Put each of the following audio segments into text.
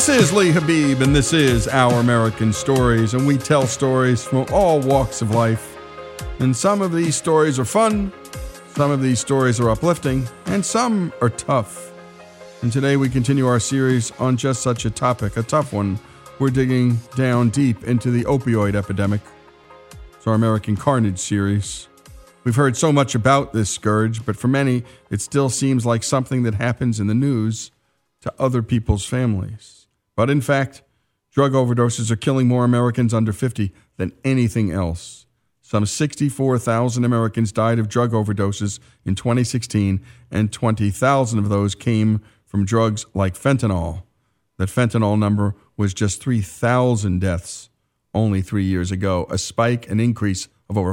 is Lee Habib, and this is Our American Stories, and we tell stories from all walks of life. And some of these stories are fun, some of these stories are uplifting, and some are tough. And today we continue our series on just such a topic, a tough one. We're digging down deep into the opioid epidemic. It's our American Carnage series. We've heard so much about this scourge, but for many, it still seems like something that happens in the news to other people's families. But in fact, drug overdoses are killing more Americans under 50 than anything else. Some 64,000 Americans died of drug overdoses in 2016, and 20,000 of those came from drugs like fentanyl. That fentanyl number was just 3,000 deaths only 3 years ago, a spike, an increase of over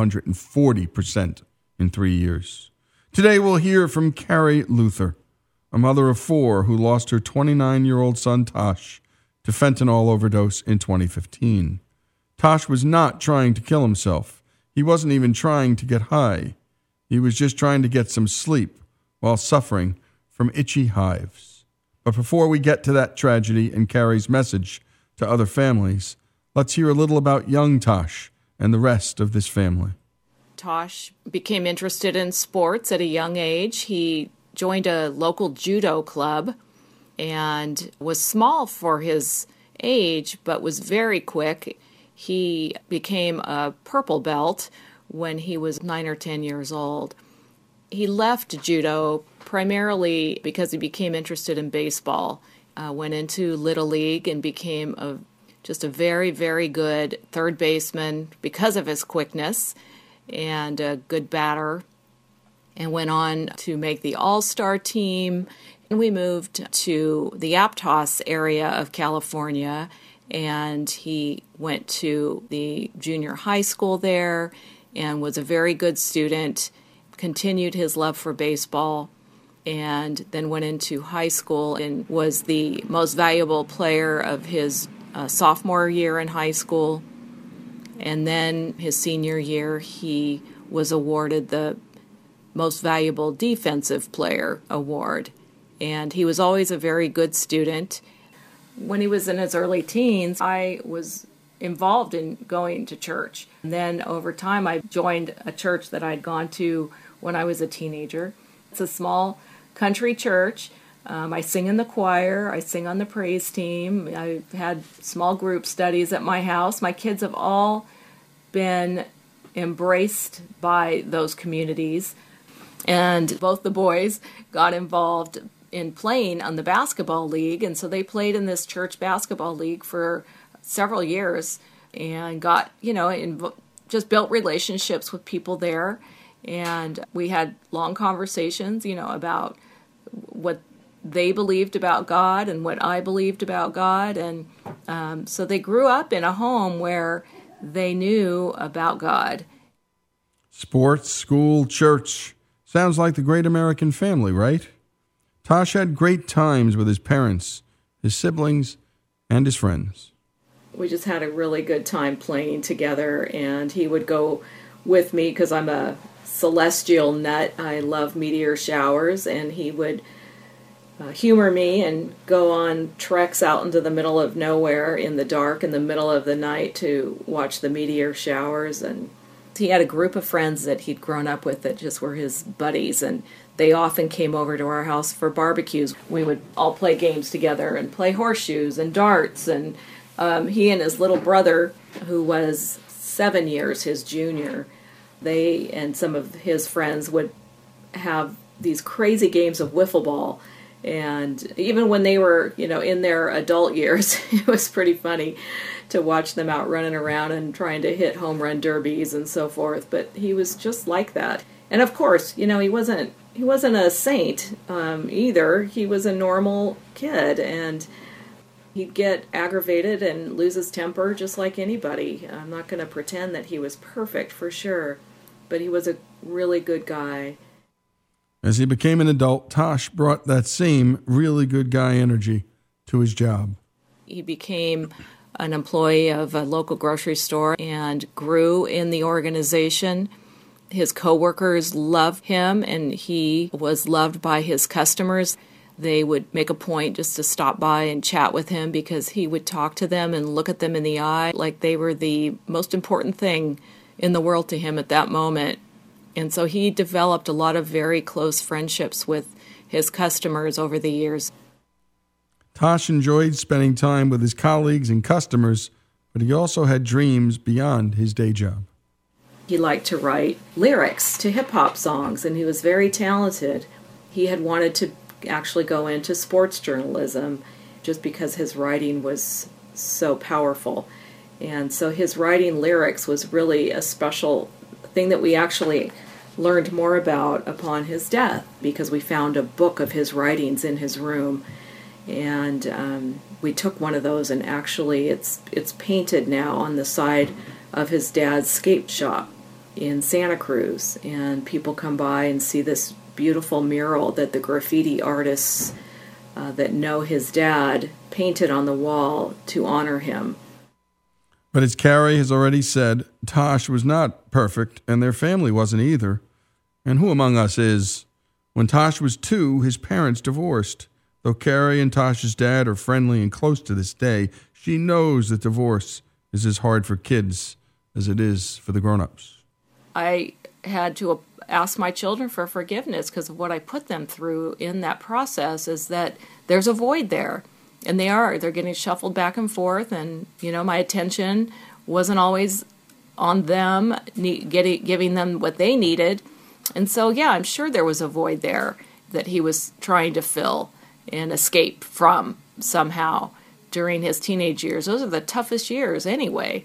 540% in 3 years. Today we'll hear from Carrie Luther, a mother of four who lost her 29-year-old son Tosh to fentanyl overdose in 2015. Tosh was not trying to kill himself. He wasn't even trying to get high. He was just trying to get some sleep while suffering from itchy hives. But before we get to that tragedy and Carrie's message to other families, let's hear a little about young Tosh and the rest of this family. Tosh became interested in sports at a young age. He joined a local judo club and was small for his age, but was very quick. He became a purple belt when he was 9 or 10 years old. He left judo primarily because he became interested in baseball, went into Little League and became just a very, very good third baseman because of his quickness and a good batter, and went on to make the All-Star team. And we moved to the Aptos area of California, and he went to the junior high school there and was a very good student, continued his love for baseball, and then went into high school and was the most valuable player of his sophomore year in high school. And then his senior year, he was awarded the Most Valuable Defensive Player award. And he was always a very good student. When he was in his early teens, I was involved in going to church. And then over time, I joined a church that I'd gone to when I was a teenager. It's a small country church. I sing in the choir. I sing on the praise team. I've had small group studies at my house. My kids have all been embraced by those communities. And both the boys got involved in playing on the basketball league, and so they played in this church basketball league for several years and got, just built relationships with people there. And we had long conversations, about what they believed about God and what I believed about God. And so they grew up in a home where they knew about God. Sports, school, church. Sounds like the great American family, right? Tosh had great times with his parents, his siblings, and his friends. We just had a really good time playing together, and he would go with me because I'm a celestial nut. I love meteor showers, and he would humor me and go on treks out into the middle of nowhere in the dark in the middle of the night to watch the meteor showers. And he had a group of friends that he'd grown up with that just were his buddies, and they often came over to our house for barbecues. We would all play games together and play horseshoes and darts, and he and his little brother, who was 7 years his junior, they and some of his friends would have these crazy games of wiffle ball. And even when they were, in their adult years, it was pretty funny to watch them out running around and trying to hit home run derbies and so forth. But he was just like that. And of course, he wasn't a saint either. He was a normal kid, and he'd get aggravated and lose his temper just like anybody. I'm not going to pretend that he was perfect for sure, but he was a really good guy. As he became an adult, Tosh brought that same really good guy energy to his job. He became an employee of a local grocery store and grew in the organization. His coworkers loved him, and he was loved by his customers. they would make a point just to stop by and chat with him because he would talk to them and look at them in the eye like they were the most important thing in the world to him at that moment. And so he developed a lot of very close friendships with his customers over the years. Tosh enjoyed spending time with his colleagues and customers, but he also had dreams beyond his day job. He liked to write lyrics to hip-hop songs, and he was very talented. He had wanted to actually go into sports journalism just because his writing was so powerful. And so his writing lyrics was really a special thing that we actually learned more about upon his death because we found a book of his writings in his room. And we took one of those, and actually it's painted now on the side of his dad's skate shop in Santa Cruz. And people come by and see this beautiful mural that the graffiti artists that know his dad painted on the wall to honor him. But as Carrie has already said, Tosh was not perfect, and their family wasn't either. And who among us is? When Tosh was 2, his parents divorced. Though Carrie and Tosh's dad are friendly and close to this day, she knows that divorce is as hard for kids as it is for the grown-ups. I had to ask my children for forgiveness because of what I put them through in that process is that there's a void there. And they're getting shuffled back and forth, and, my attention wasn't always on them, giving them what they needed. And so, I'm sure there was a void there that he was trying to fill and escape from somehow during his teenage years. Those are the toughest years anyway.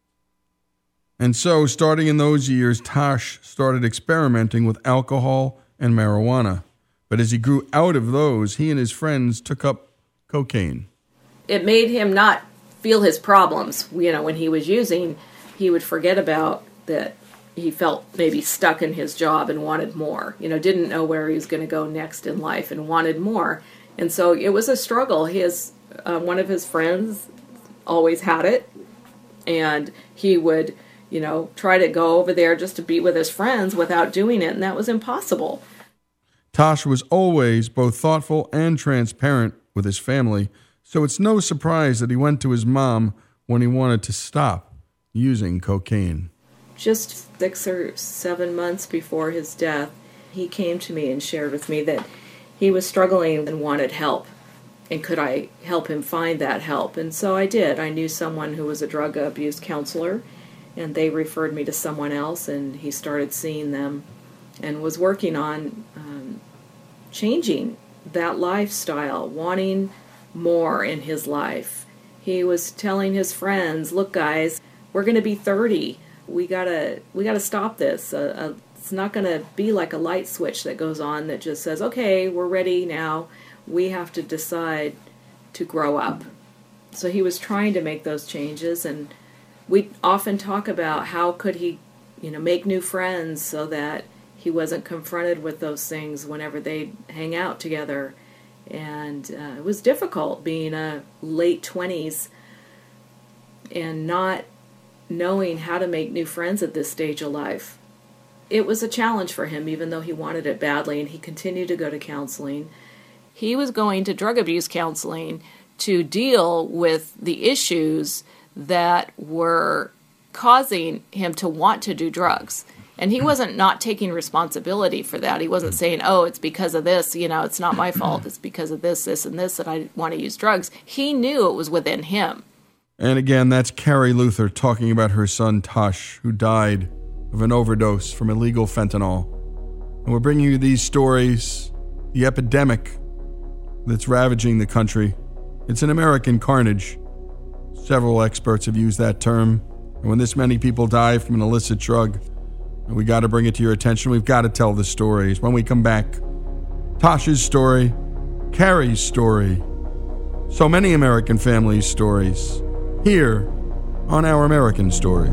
And so, starting in those years, Tosh started experimenting with alcohol and marijuana. But as he grew out of those, he and his friends took up cocaine. It made him not feel his problems. When he was using, he would forget about that. He felt maybe stuck in his job and wanted more. Didn't know where he was going to go next in life and wanted more. And so it was a struggle. One of his friends always had it, and he would, try to go over there just to be with his friends without doing it, and that was impossible. Tosh was always both thoughtful and transparent with his family, so it's no surprise that he went to his mom when he wanted to stop using cocaine. Just 6 or 7 months before his death, he came to me and shared with me that he was struggling and wanted help. And could I help him find that help? And so I did. I knew someone who was a drug abuse counselor, and they referred me to someone else, and he started seeing them and was working on changing that lifestyle, wanting more in his life. He was telling his friends, look guys, we're going to be 30. We gotta stop this. It's not going to be like a light switch that goes on that just says, okay, we're ready now. We have to decide to grow up. So he was trying to make those changes, and we often talk about how could he, make new friends so that he wasn't confronted with those things whenever they hang out together. And it was difficult being a late 20s and not knowing how to make new friends at this stage of life. It was a challenge for him, even though he wanted it badly, and he continued to go to counseling. He was going to drug abuse counseling to deal with the issues that were causing him to want to do drugs. And he wasn't not taking responsibility for that. He wasn't saying, oh, it's because of this, it's not my fault. It's because of this, this, and this that I want to use drugs. He knew it was within him. And again, that's Carrie Luther talking about her son Tosh, who died of an overdose from illegal fentanyl. And we're bringing you these stories, the epidemic that's ravaging the country. It's an American carnage. Several experts have used that term. And when this many people die from an illicit drug, we got to bring it to your attention. We've got to tell the stories. When we come back, Tosh's story, Carrie's story, so many American families' stories, here on Our American Stories.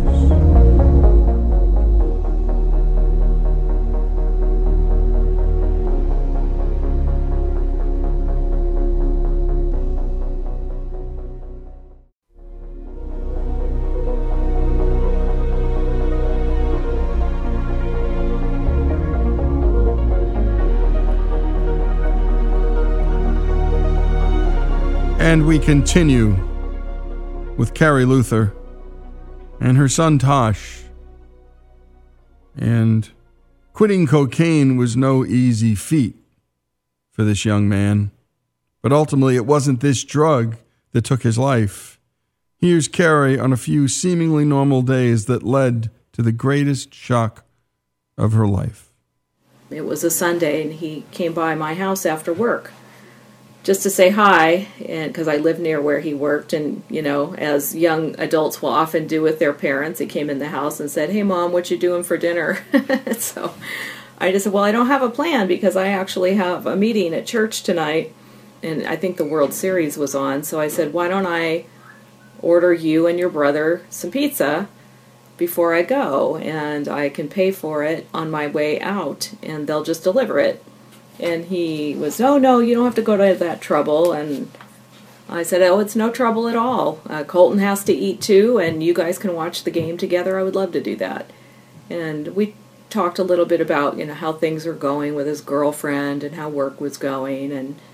And we continue with Carrie Luther and her son Tosh. And quitting cocaine was no easy feat for this young man. But ultimately, it wasn't this drug that took his life. Here's Carrie on a few seemingly normal days that led to the greatest shock of her life. It was a Sunday, and he came by my house after work just to say hi, and because I lived near where he worked, and, you know, as young adults will often do with their parents, he came in the house and said, "Hey, Mom, what you doing for dinner?" So I just said, "Well, I don't have a plan because I actually have a meeting at church tonight," and I think the World Series was on, so I said, "Why don't I order you and your brother some pizza before I go, and I can pay for it on my way out, and they'll just deliver it." And he was, "Oh, no, you don't have to go to that trouble." And I said, "Oh, it's no trouble at all. Colton has to eat too, and you guys can watch the game together. I would love to do that." And we talked a little bit about, you know, how things are going with his girlfriend and how work was going.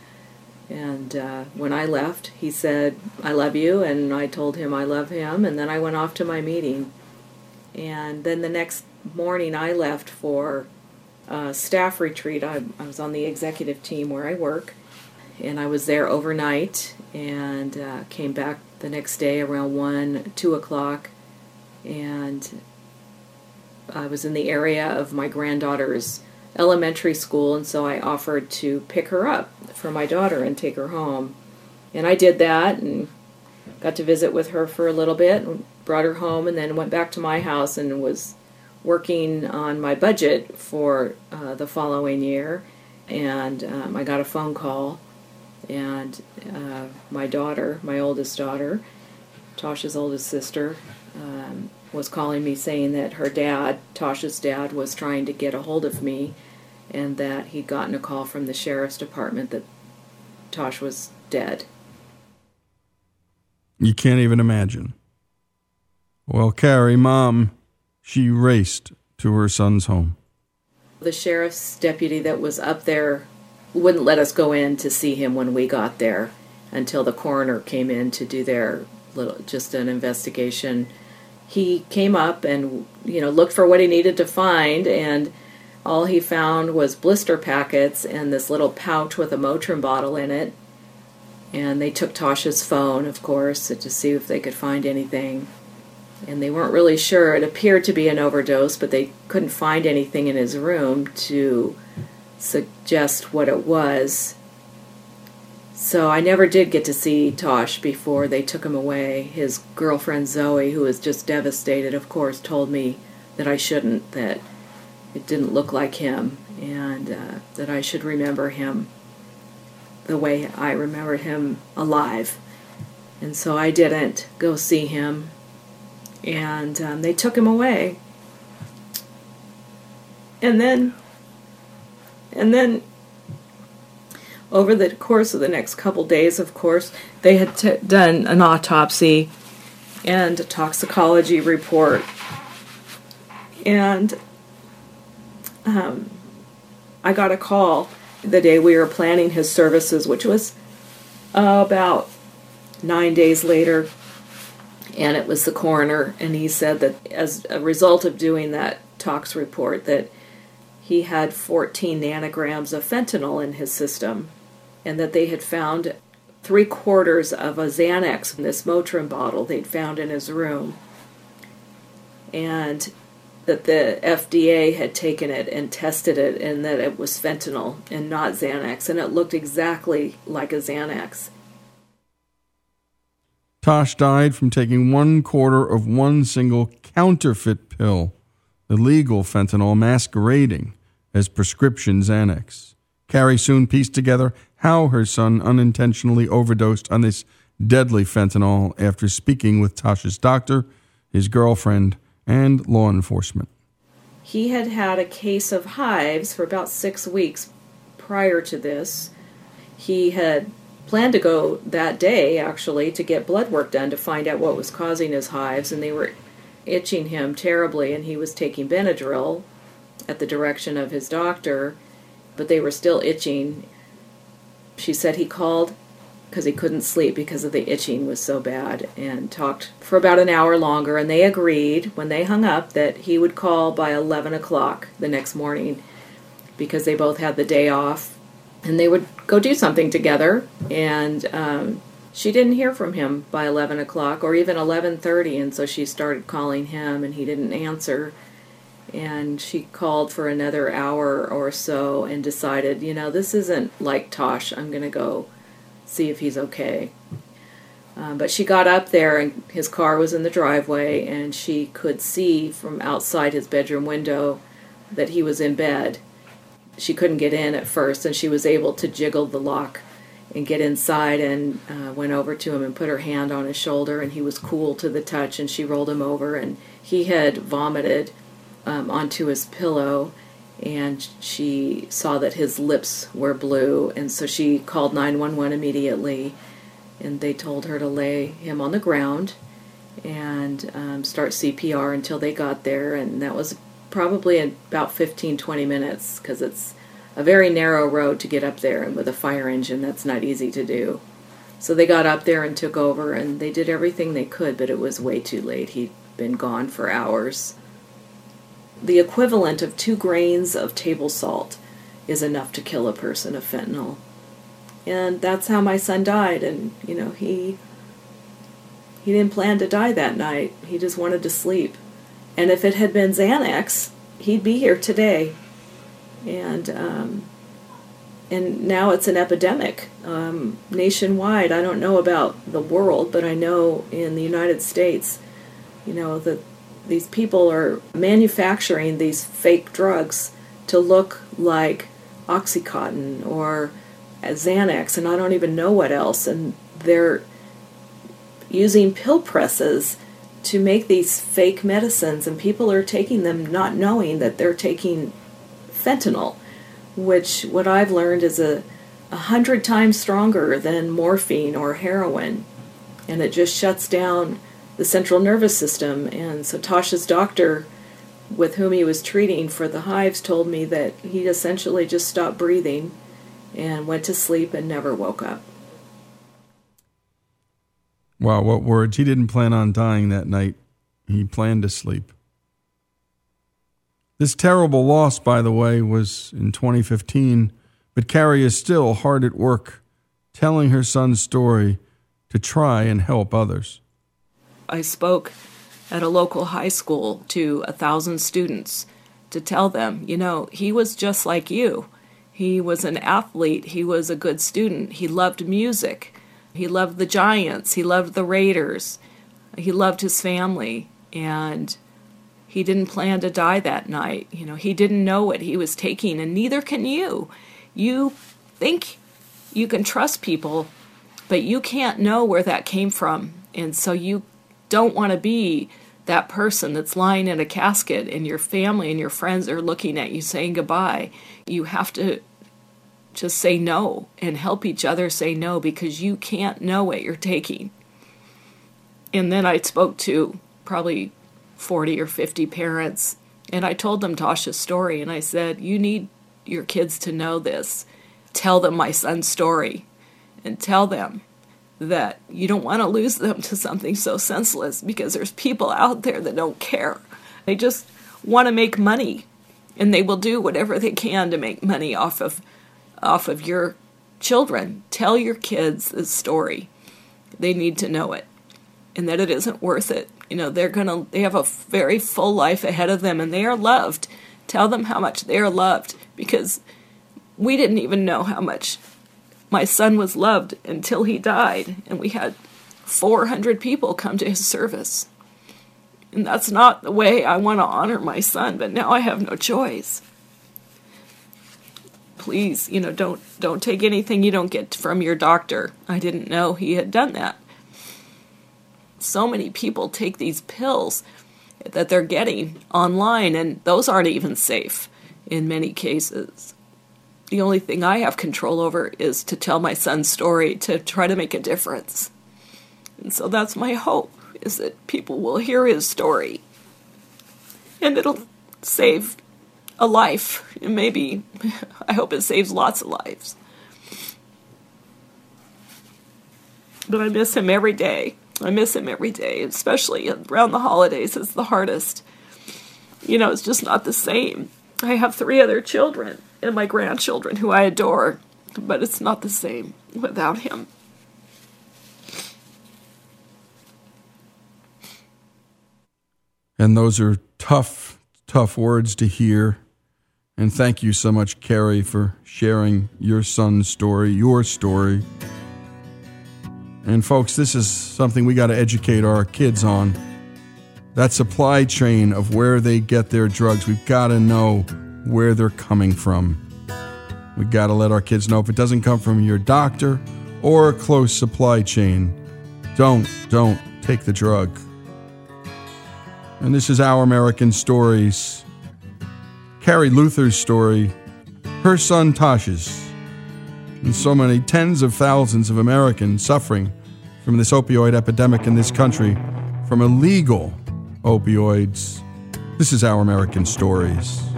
And when I left, he said, "I love you," and I told him I love him, and then I went off to my meeting. And then the next morning I left for staff retreat. I was on the executive team where I work, and I was there overnight, and came back the next day around 1, 2 o'clock, and I was in the area of my granddaughter's elementary school, and so I offered to pick her up for my daughter and take her home. And I did that, and got to visit with her for a little bit, and brought her home, and then went back to my house and was working on my budget for the following year. And I got a phone call, and my daughter, my oldest daughter, Tosh's oldest sister, was calling me saying that her dad, Tosh's dad, was trying to get a hold of me, and that he'd gotten a call from the sheriff's department that Tosh was dead. You can't even imagine. Well, Carrie, Mom, she raced to her son's home. The sheriff's deputy that was up there wouldn't let us go in to see him when we got there until the coroner came in to do their just an investigation. He came up and, you know, looked for what he needed to find, and all he found was blister packets and this little pouch with a Motrin bottle in it. And they took Tosh's phone, of course, to see if they could find anything. And they weren't really sure. It appeared to be an overdose, but they couldn't find anything in his room to suggest what it was. So I never did get to see Tosh before they took him away. His girlfriend Zoe, who was just devastated, of course, told me that I shouldn't, that it didn't look like him, and that I should remember him the way I remember him alive. And so I didn't go see him, and they took him away. And then over the course of the next couple days, of course, they had done an autopsy and a toxicology report. And I got a call the day we were planning his services, which was about 9 days later, and it was the coroner, and he said that as a result of doing that tox report that he had 14 nanograms of fentanyl in his system, and that they had found 3/4 of a Xanax in this Motrin bottle they'd found in his room, and that the FDA had taken it and tested it, and that it was fentanyl and not Xanax, and it looked exactly like a Xanax. Tosh died from taking 1/4 of one single counterfeit pill, illegal fentanyl masquerading as prescription Xanax. Carrie soon pieced together how her son unintentionally overdosed on this deadly fentanyl after speaking with Tosh's doctor, his girlfriend, and law enforcement. He had had a case of hives for about 6 weeks prior to this. He had planned to go that day, actually, to get blood work done to find out what was causing his hives, and they were itching him terribly, and he was taking Benadryl at the direction of his doctor, but they were still itching. She said he called because he couldn't sleep because of the itching was so bad, and talked for about an hour longer, and they agreed when they hung up that he would call by 11 o'clock the next morning because they both had the day off, and they would go do something together. And she didn't hear from him by 11 o'clock or even 11:30, and so she started calling him, and he didn't answer. And she called for another hour or so and decided, this isn't like Tosh. I'm going to go see if he's okay. But she got up there, and his car was in the driveway, and she could see from outside his bedroom window that he was in bed. She couldn't get in at first, and she was able to jiggle the lock and get inside, and went over to him and put her hand on his shoulder, and he was cool to the touch, and she rolled him over, and he had vomited onto his pillow, and she saw that his lips were blue, and so she called 911 immediately, and they told her to lay him on the ground and start CPR until they got there, and that was probably about 15-20 minutes, because it's a very narrow road to get up there, and with a fire engine that's not easy to do. So they got up there and took over, and they did everything they could, but it was way too late. He'd been gone for hours. The equivalent of 2 grains of table salt is enough to kill a person of fentanyl. And that's how my son died. And, he didn't plan to die that night. He just wanted to sleep. And if it had been Xanax, he'd be here today. And now it's an epidemic nationwide. I don't know about the world, but I know in the United States, that these people are manufacturing these fake drugs to look like Oxycontin or Xanax, and I don't even know what else. And they're using pill presses to make these fake medicines, and people are taking them not knowing that they're taking fentanyl, which what I've learned is 100 times stronger than morphine or heroin, and it just shuts down the central nervous system. And so Tosh's doctor, with whom he was treating for the hives, told me that he essentially just stopped breathing and went to sleep and never woke up. Wow, what words. He didn't plan on dying that night. He planned to sleep. This terrible loss, by the way, was in 2015, but Carrie is still hard at work telling her son's story to try and help others. I spoke at a local high school to 1,000 students to tell them, he was just like you. He was an athlete. He was a good student. He loved music. He loved the Giants. He loved the Raiders. He loved his family. And he didn't plan to die that night. He didn't know what he was taking, and neither can you. You think you can trust people, but you can't know where that came from. And so you don't want to be that person that's lying in a casket and your family and your friends are looking at you saying goodbye. You have to just say no and help each other say no, because you can't know what you're taking. And then I spoke to probably 40 or 50 parents, and I told them Tasha's story, and I said, you need your kids to know this. Tell them my son's story, and tell them that you don't want to lose them to something so senseless, because there's people out there that don't care. They just want to make money, and they will do whatever they can to make money off of your children. Tell your kids this story. They need to know it, and that it isn't worth it. They have a very full life ahead of them, and they are loved. Tell them how much they are loved, because we didn't even know how much my son was loved until he died, and we had 400 people come to his service. And that's not the way I want to honor my son, but now I have no choice. Please, don't take anything you don't get from your doctor. I didn't know he had done that. So many people take these pills that they're getting online, and those aren't even safe in many cases. The only thing I have control over is to tell my son's story, to try to make a difference. And so that's my hope, is that people will hear his story, and it'll save a life. And maybe, I hope it saves lots of lives. But I miss him every day. I miss him every day, especially around the holidays. It's the hardest. It's just not the same. I have 3 other children and my grandchildren who I adore, but it's not the same without him. And those are tough words to hear. And thank you so much, Carrie, for sharing your son's story, your story. And folks, this is something we got to educate our kids on. That supply chain of where they get their drugs, we've got to know where they're coming from. We got to let our kids know if it doesn't come from your doctor or a close supply chain, don't take the drug. And this is Our American Stories. Carrie Luther's story, her son Tosh's, and so many tens of thousands of Americans suffering from this opioid epidemic in this country, from illegal opioids. This is Our American Stories.